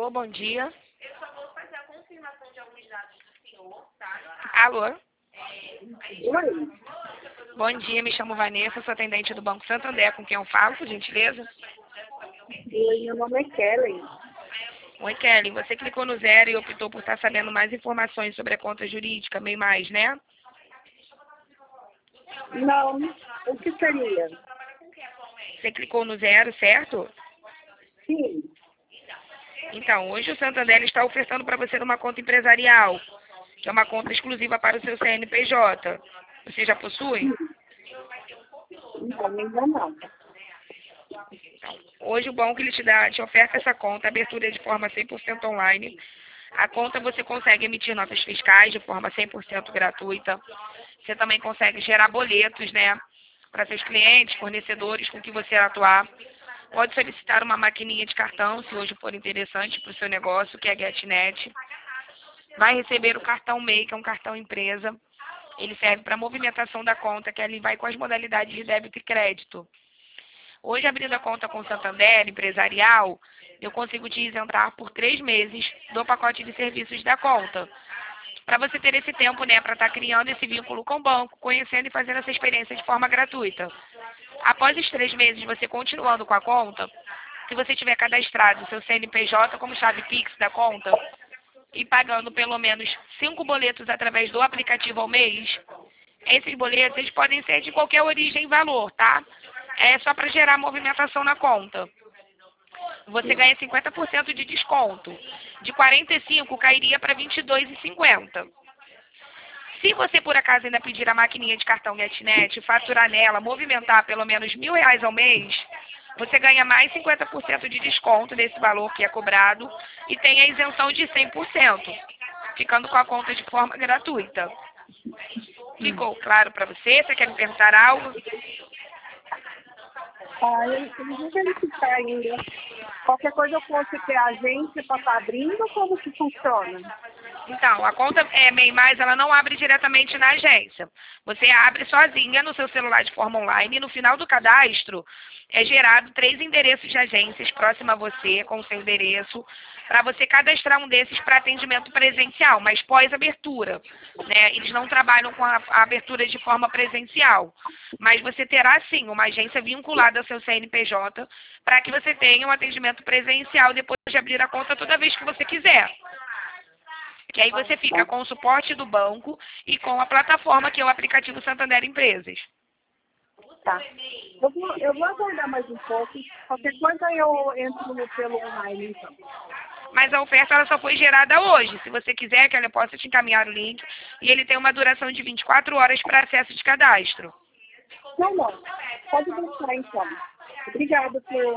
Alô, bom dia. Eu só vou fazer a confirmação de alguns dados do senhor, tá? Alô, Oi, bom dia, me chamo Vanessa, sou atendente do Banco Santander, com quem eu falo, por gentileza? oi, meu nome é Kelly. Oi, Kelly, você clicou no 0 e optou por estar sabendo mais informações sobre a conta jurídica, meio mais, né? Não, o que seria? Você clicou no 0, certo? Sim, Então, hoje o Santander está ofertando para você uma conta empresarial, que é uma conta exclusiva para o seu CNPJ. Você já possui? não, ainda não. Hoje o banco ele te oferta essa conta, abertura de forma 100% online. A conta você consegue emitir notas fiscais de forma 100% gratuita. Você também consegue gerar boletos, né, para seus clientes, fornecedores com que você atuar. Pode solicitar uma maquininha de cartão, se hoje for interessante para o seu negócio, que é a GetNet. Vai receber o cartão MEI, que é um cartão empresa. Ele serve para movimentação da conta, que ele vai com as modalidades de débito e crédito. Hoje, abrindo a conta com o Santander empresarial, eu consigo te isentar por 3 meses do pacote de serviços da conta. Para você ter esse tempo, né, para estar criando esse vínculo com o banco, conhecendo e fazendo essa experiência de forma gratuita. Após os 3 meses, você continuando com a conta, se você tiver cadastrado o seu CNPJ como chave Pix da conta e pagando pelo menos 5 boletos através do aplicativo ao mês, esses boletos eles podem ser de qualquer origem e valor, tá? É só para gerar movimentação na conta. Você ganha 50% de desconto. De 45 cairia para 22,50. Se você por acaso ainda pedir a maquininha de cartão GetNet, faturar nela, movimentar pelo menos R$ 1.000 ao mês, você ganha mais 50% de desconto desse valor que é cobrado e tem a isenção de 100%, ficando com a conta de forma gratuita. Ficou claro para você? Você quer me perguntar algo? Eu vou verificar ainda. Qualquer coisa eu posso ter agência para estar abrindo ou como que funciona? Então, a conta MEI+, ela não abre diretamente na agência. Você abre sozinha no seu celular de forma online e no final do cadastro é gerado 3 endereços de agências próximo a você, com o seu endereço, para você cadastrar um desses para atendimento presencial, mas pós-abertura, né? Eles não trabalham com a abertura de forma presencial, mas você terá sim uma agência vinculada ao seu CNPJ para que você tenha um atendimento presencial depois de abrir a conta toda vez que você quiser. Que aí você fica com o suporte do banco e com a plataforma que é o aplicativo Santander Empresas. Tá. Eu vou aguardar mais um pouco. Qualquer coisa eu entro pelo online, então. Mas a oferta ela só foi gerada hoje. Se você quiser, que eu possa te encaminhar o link. E ele tem uma duração de 24 horas para acesso de cadastro. Não. Pode deixar, então. Obrigada por